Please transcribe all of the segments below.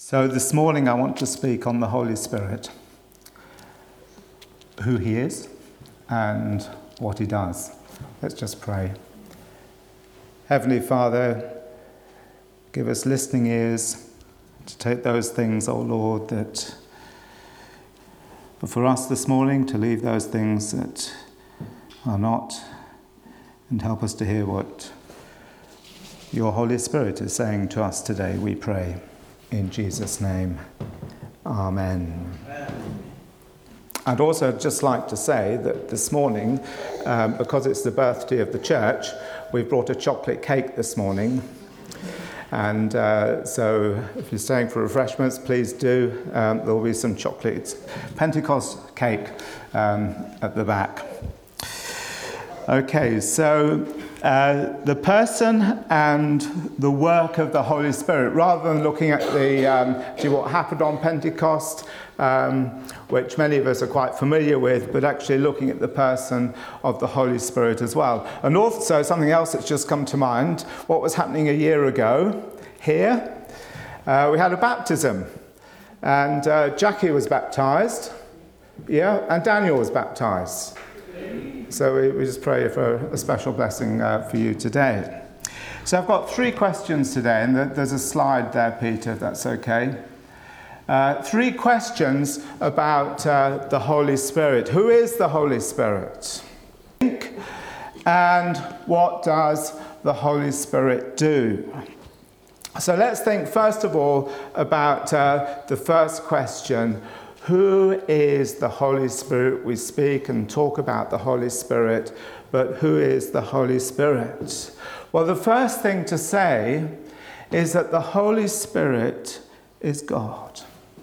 So this morning I want to speak on the Holy Spirit, who he is and what he does. Let's just pray. Heavenly Father, give us listening ears to take those things, O Lord, that are for us this morning, to leave those things that are not, and help us to hear what your Holy Spirit is saying to us today, we pray. In Jesus' name, Amen. I'd also just like to say that this morning, because it's the birthday of the church, we've brought a chocolate cake this morning. And so if you're staying for refreshments, please do. There'll be some chocolate Pentecost cake at the back. Okay, so the person and the work of the Holy Spirit, rather than looking at what happened on Pentecost, which many of us are quite familiar with, but actually looking at the person of the Holy Spirit as well. And also something else that's just come to mind, what was happening a year ago here, we had a baptism, and Jackie was baptised, and Daniel was baptised. So we just pray for a special blessing for you today. So I've got 3 questions today, and there's a slide there, Peter, if that's okay. 3 questions about the Holy Spirit. Who is the Holy Spirit? And what does the Holy Spirit do? So let's think first of all about the first question. Who is the Holy Spirit? We speak and talk about the Holy Spirit, but who is the Holy Spirit? Well, the first thing to say is that the Holy Spirit is God.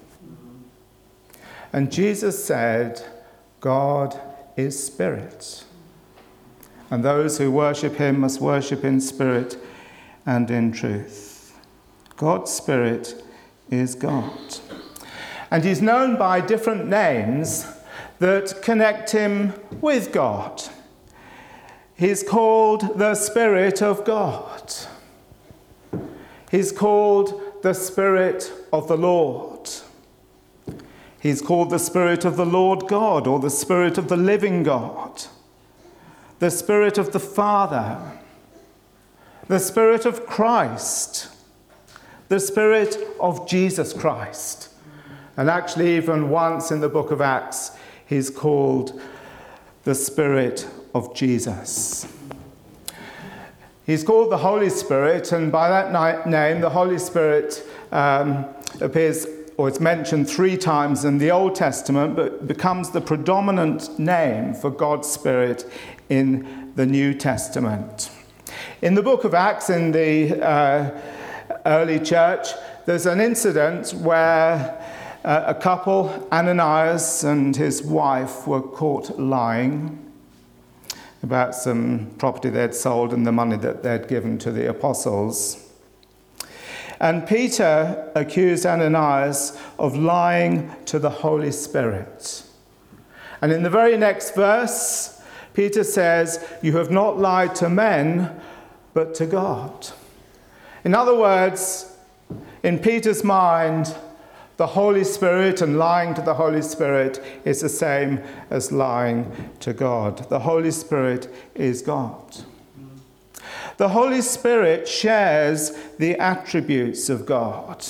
And Jesus said, God is spirit. And those who worship him must worship in spirit and in truth. God's Spirit is God. And he's known by different names that connect him with God. He's called the Spirit of God. He's called the Spirit of the Lord. He's called the Spirit of the Lord God, or the Spirit of the living God. The Spirit of the Father. The Spirit of Christ. The Spirit of Jesus Christ. And actually, even once in the book of Acts, he's called the Spirit of Jesus. He's called the Holy Spirit, and by that name, the Holy Spirit appears, or it's mentioned 3 times in the Old Testament, but becomes the predominant name for God's Spirit in the New Testament. In the book of Acts, in the early church, there's an incident where a couple, Ananias and his wife, were caught lying about some property they'd sold and the money that they'd given to the apostles. And Peter accused Ananias of lying to the Holy Spirit. And in the very next verse, Peter says, "You have not lied to men, but to God." In other words, in Peter's mind, the Holy Spirit and lying to the Holy Spirit is the same as lying to God. The Holy Spirit is God. The Holy Spirit shares the attributes of God.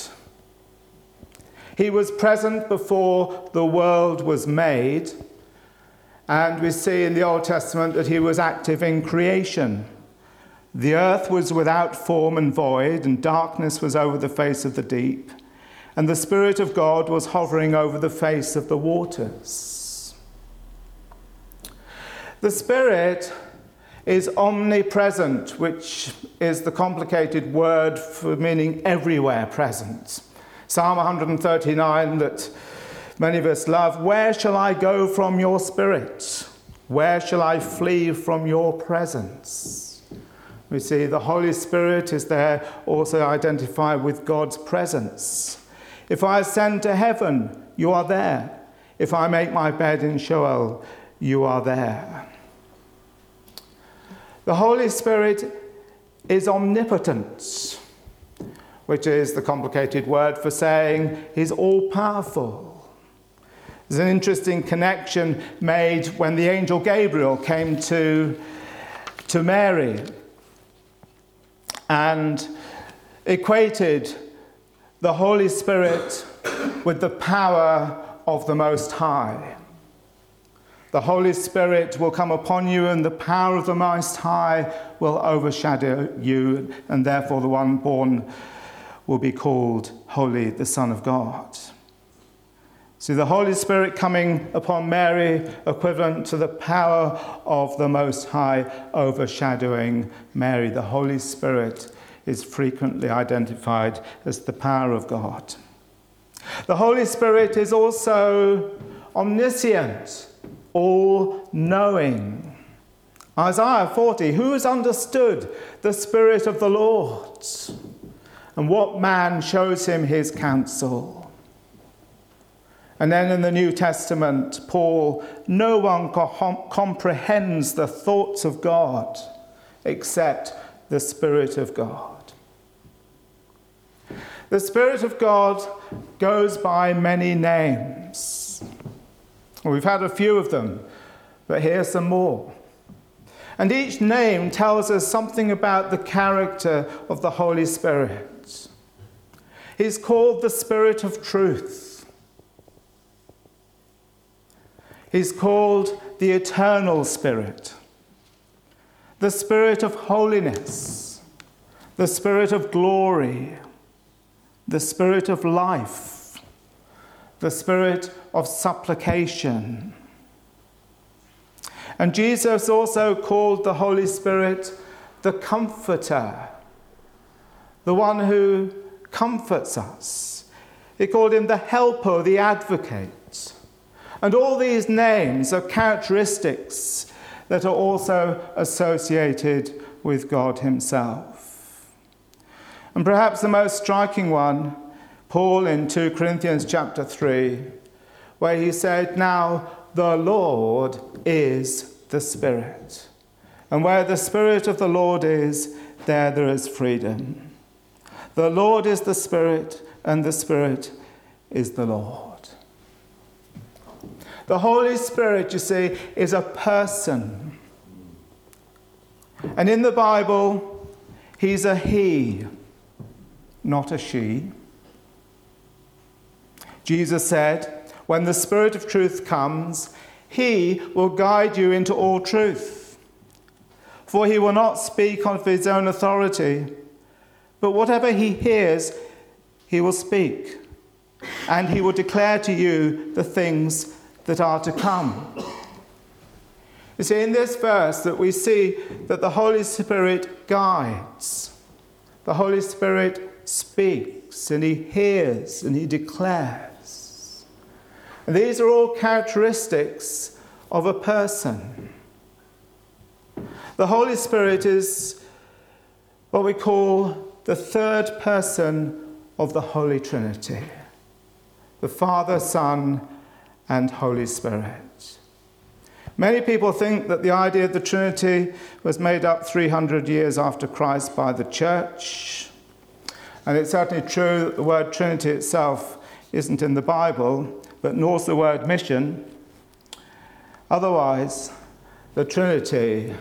He was present before the world was made, and we see in the Old Testament that he was active in creation. The earth was without form and void, and darkness was over the face of the deep. And the Spirit of God was hovering over the face of the waters. The Spirit is omnipresent, which is the complicated word for meaning everywhere present. Psalm 139 that many of us love, "Where shall I go from your Spirit? Where shall I flee from your presence?" We see the Holy Spirit is there also identified with God's presence. If I ascend to heaven, you are there. If I make my bed in Sheol, you are there. The Holy Spirit is omnipotent. which is the complicated word for saying he's all-powerful. There's an interesting connection made when the angel Gabriel came to Mary and equated the Holy Spirit with the power of the Most High. The Holy Spirit will come upon you, and the power of the Most High will overshadow you, and therefore the one born will be called Holy, the Son of God. See, the Holy Spirit coming upon Mary, equivalent to the power of the Most High overshadowing Mary. The Holy Spirit is frequently identified as the power of God. The Holy Spirit is also omniscient, all-knowing. Isaiah 40, who has understood the Spirit of the Lord? And what man shows him his counsel? And then in the New Testament, Paul, no one comprehends the thoughts of God except the Spirit of God. The Spirit of God goes by many names. We've had a few of them, but here's some more. And each name tells us something about the character of the Holy Spirit. He's called the Spirit of Truth. He's called the Eternal Spirit, the Spirit of Holiness, the Spirit of Glory, the Spirit of Life, the Spirit of Supplication. And Jesus also called the Holy Spirit the Comforter, the one who comforts us. He called him the Helper, the Advocate. And all these names are characteristics that are also associated with God himself. And perhaps the most striking one, Paul in 2 Corinthians chapter 3, where he said, "Now the Lord is the Spirit. And where the Spirit of the Lord is, there is freedom." The Lord is the Spirit, and the Spirit is the Lord. The Holy Spirit, you see, is a person. And in the Bible, he's a he, not a she. Jesus said, "When the Spirit of truth comes, he will guide you into all truth. For he will not speak of his own authority, but whatever he hears, he will speak, and he will declare to you the things that are to come." You see, in this verse that we see that the Holy Spirit guides. The Holy Spirit speaks, and he hears, and he declares. And these are all characteristics of a person. The Holy Spirit is what we call the third person of the Holy Trinity, the Father, Son, and Holy Spirit. Many people think that the idea of the Trinity was made up 300 years after Christ by the Church. And it's certainly true that the word Trinity itself isn't in the Bible, but nor's the word mission. Otherwise, the Trinity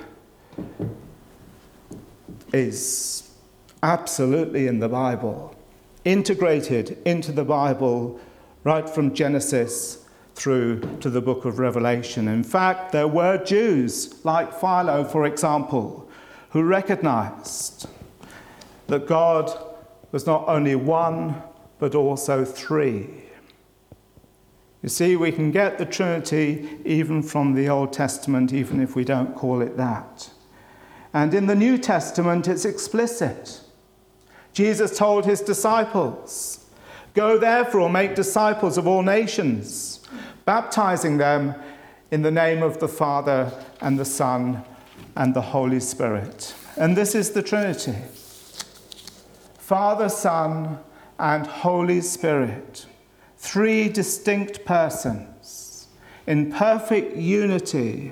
is absolutely in the Bible, integrated into the Bible right from Genesis through to the book of Revelation. In fact, there were Jews, like Philo, for example, who recognized that God was not only one, but also three. You see, we can get the Trinity even from the Old Testament, even if we don't call it that. And in the New Testament, it's explicit. Jesus told his disciples, "Go therefore, make disciples of all nations, baptizing them in the name of the Father and the Son and the Holy Spirit." And this is the Trinity. Father, Son, and Holy Spirit. Three distinct persons in perfect unity,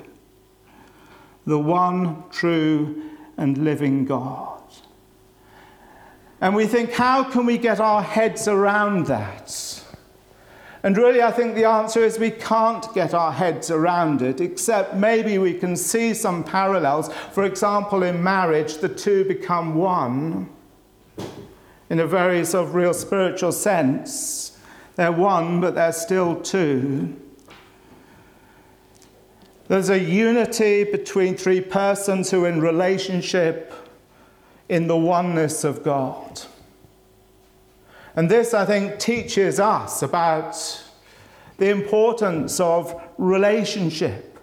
the one true and living God. And we think, how can we get our heads around that? And really, I think the answer is we can't get our heads around it, except maybe we can see some parallels. For example, in marriage, the two become one. In a very sort of real spiritual sense, they're one, but they're still two. There's a unity between three persons who are in relationship in the oneness of God. And this, I think, teaches us about the importance of relationship,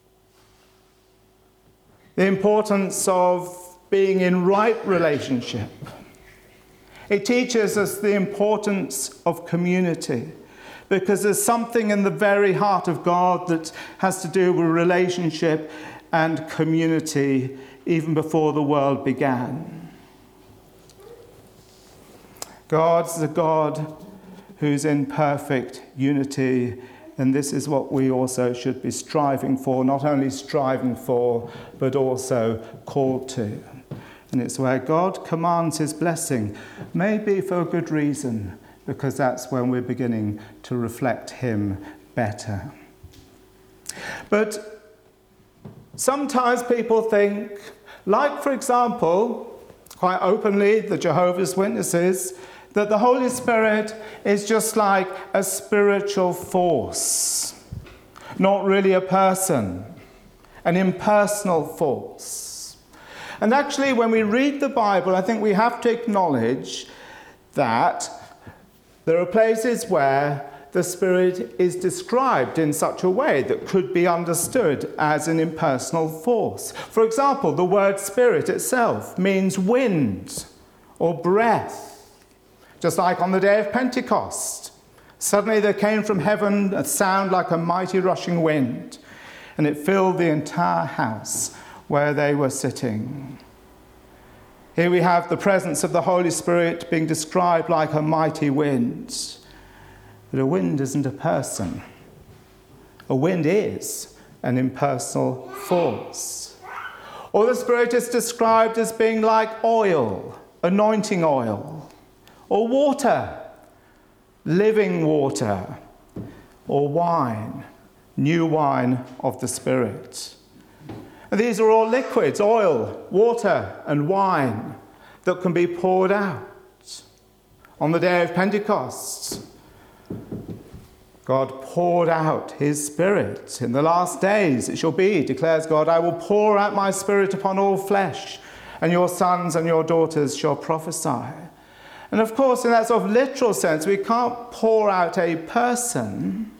the importance of being in right relationship. It teaches us the importance of community, because there's something in the very heart of God that has to do with relationship and community even before the world began. God's a God who's in perfect unity, and this is what we also should be striving for, not only striving for, but also called to. And it's where God commands his blessing, maybe for a good reason, because that's when we're beginning to reflect him better. But sometimes people think, like, for example, quite openly, the Jehovah's Witnesses, that the Holy Spirit is just like a spiritual force, not really a person, an impersonal force. And actually, when we read the Bible, I think we have to acknowledge that there are places where the Spirit is described in such a way that could be understood as an impersonal force. For example, the word Spirit itself means wind or breath. Just like on the day of Pentecost, suddenly there came from heaven a sound like a mighty rushing wind, and it filled the entire house where they were sitting. Here we have the presence of the Holy Spirit being described like a mighty wind. But a wind isn't a person. A wind is an impersonal force. Or the Spirit is described as being like oil, anointing oil, or water, living water, or wine, new wine of the Spirit. And these are all liquids, oil, water, and wine that can be poured out. On the day of Pentecost, God poured out his Spirit. In the last days it shall be, declares God, I will pour out my Spirit upon all flesh, and your sons and your daughters shall prophesy. And of course, in that sort of literal sense, we can't pour out a person.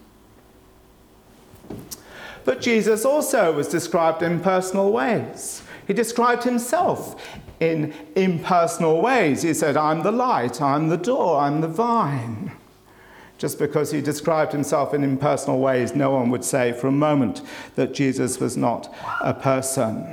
But Jesus also was described in personal ways. He described himself in impersonal ways. He said, I'm the light, I'm the door, I'm the vine. Just because he described himself in impersonal ways, no one would say for a moment that Jesus was not a person.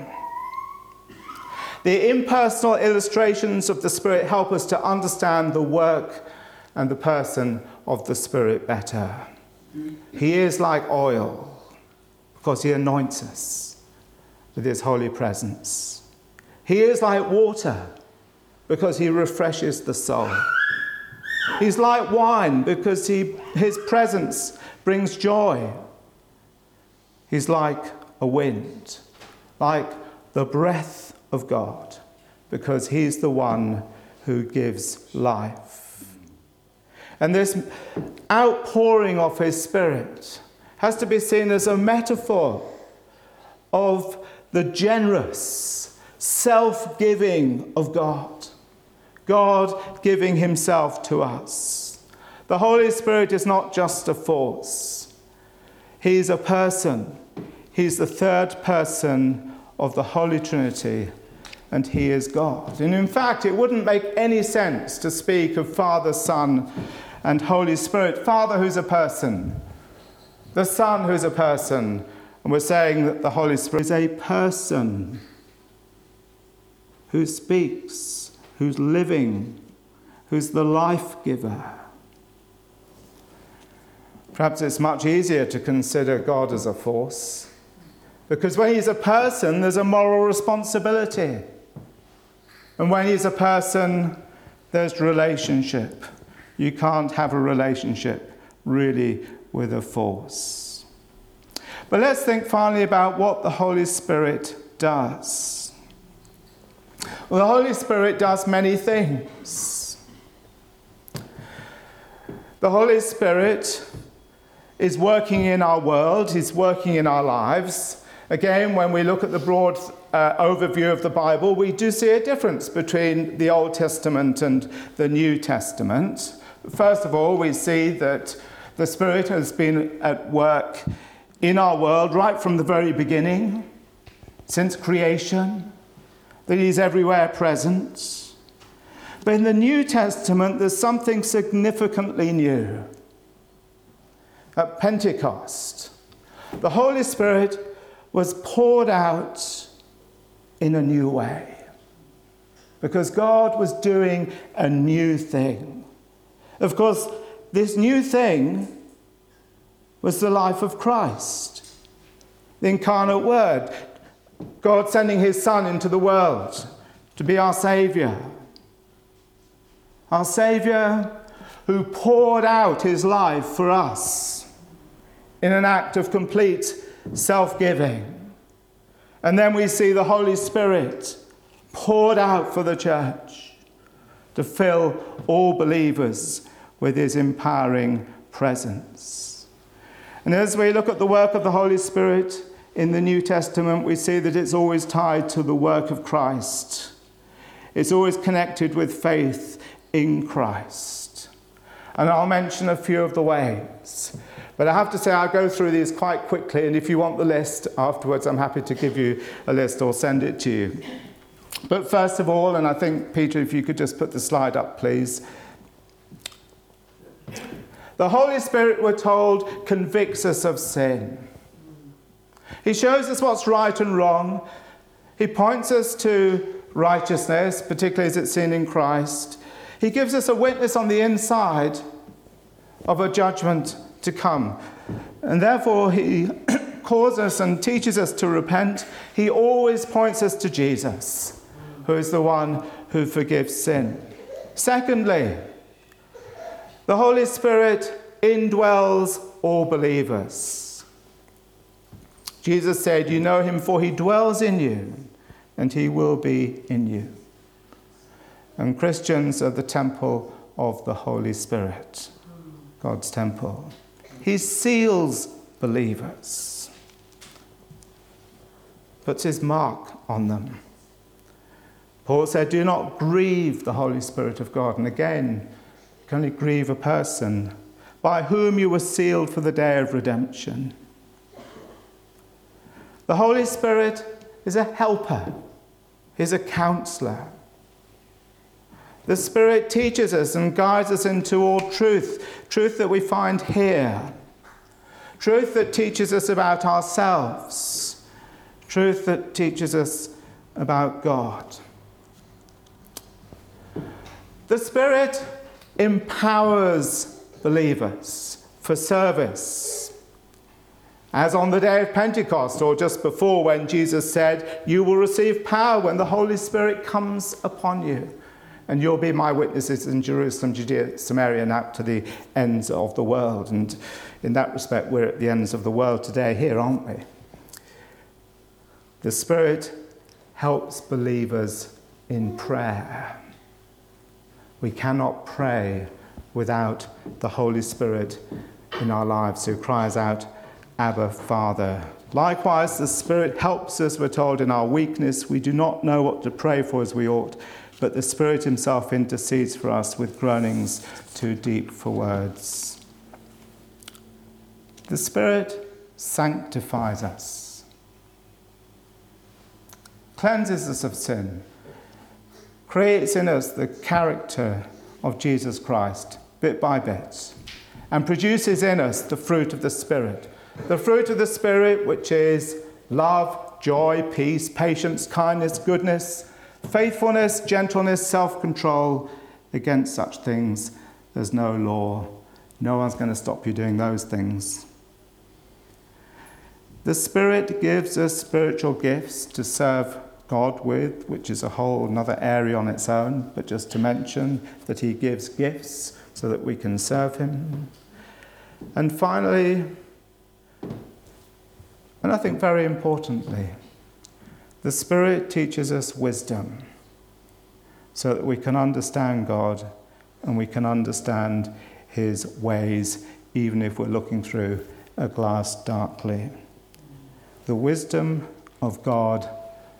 The impersonal illustrations of the Spirit help us to understand the work and the person of the Spirit better. He is like oil because he anoints us with his holy presence. He is like water because he refreshes the soul. He's like wine because his presence brings joy. He's like a wind, like the breath of God, because he's the one who gives life. And this outpouring of his Spirit has to be seen as a metaphor of the generous self-giving of God. God giving himself to us. The Holy Spirit is not just a force. He's a person. He's the third person of the Holy Trinity, and he is God. And in fact, it wouldn't make any sense to speak of Father, Son, and Holy Spirit. Father, who's a person. The Son, who's a person. And we're saying that the Holy Spirit is a person who speaks, who's living, who's the life giver. Perhaps it's much easier to consider God as a force, because when he's a person, there's a moral responsibility. And when he's a person, There's relationship. You can't have a relationship really with a force. But let's think finally about what the Holy Spirit does. Well, the Holy Spirit does many things. The Holy Spirit is working in our world. He's working in our lives. Again, when we look at the broad overview of the Bible, we do see a difference between the Old Testament and the New Testament. First of all, we see that the Spirit has been at work in our world right from the very beginning, since creation, that he's everywhere present. But in the New Testament, there's something significantly new. At Pentecost, the Holy Spirit was poured out in a new way, because God was doing a new thing. Of course, this new thing was the life of Christ, the incarnate Word, God sending his Son into the world to be our Saviour who poured out his life for us in an act of complete self-giving. And then we see the Holy Spirit poured out for the church to fill all believers with his empowering presence. And as we look at the work of the Holy Spirit in the New Testament, we see that it's always tied to the work of Christ. It's always connected with faith in Christ. And I'll mention a few of the ways. But I have to say, I'll go through these quite quickly, and if you want the list afterwards, I'm happy to give you a list or send it to you. But first of all, and I think, Peter, if you could just put the slide up, please. The Holy Spirit, we're told, convicts us of sin. He shows us what's right and wrong. He points us to righteousness, particularly as it's seen in Christ. He gives us a witness on the inside of a judgment to come. And therefore, he calls us and teaches us to repent. He always points us to Jesus, who is the one who forgives sin. Secondly, the Holy Spirit indwells all believers. Jesus said, "You know him, for he dwells in you, and he will be in you." And Christians are the temple of the Holy Spirit, God's temple. He seals believers, puts his mark on them. Paul said, "Do not grieve the Holy Spirit of God." And again, you can only grieve a person by whom you were sealed for the day of redemption. The Holy Spirit is a helper. He's a counselor. The Spirit teaches us and guides us into all truth, truth that we find here, truth that teaches us about ourselves, truth that teaches us about God. The Spirit empowers believers for service. As on the day of Pentecost, or just before, when Jesus said, "You will receive power when the Holy Spirit comes upon you, and you'll be my witnesses in Jerusalem, Judea, Samaria, and out to the ends of the world." And in that respect, we're at the ends of the world today here, aren't we? The Spirit helps believers in prayer. We cannot pray without the Holy Spirit in our lives, who cries out, "Abba, Father." Likewise, the Spirit helps us, we're told, in our weakness. We do not know what to pray for as we ought, but the Spirit himself intercedes for us with groanings too deep for words. The Spirit sanctifies us, cleanses us of sin, creates in us the character of Jesus Christ bit by bit, and produces in us the fruit of the Spirit. The fruit of the Spirit, which is love, joy, peace, patience, kindness, goodness, faithfulness, gentleness, self-control. Against such things there's no law. No one's going to stop you doing those things. The Spirit gives us spiritual gifts to serve God with, which is a whole another area on its own, but just to mention that he gives gifts so that we can serve him. And finally, and I think very importantly, the Spirit teaches us wisdom so that we can understand God and we can understand his ways, even if we're looking through a glass darkly. The wisdom of God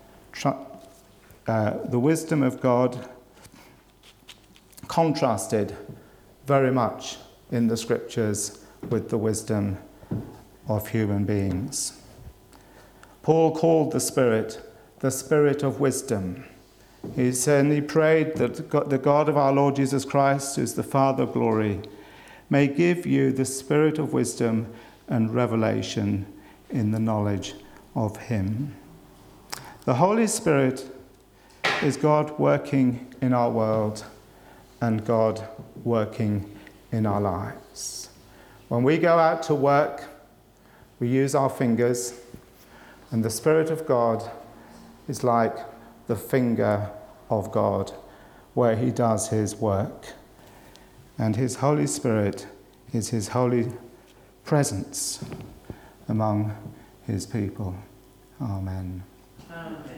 contrasted very much in the scriptures with the wisdom of human beings. Paul called the Spirit of wisdom. He said, and he prayed that the God of our Lord Jesus Christ, who is the Father of glory, may give you the spirit of wisdom and revelation in the knowledge of him. The Holy Spirit is God working in our world and God working in our lives. When we go out to work, we use our fingers, and the Spirit of God is like the finger of God where he does his work. And his Holy Spirit is his holy presence among his people. Amen. Amen.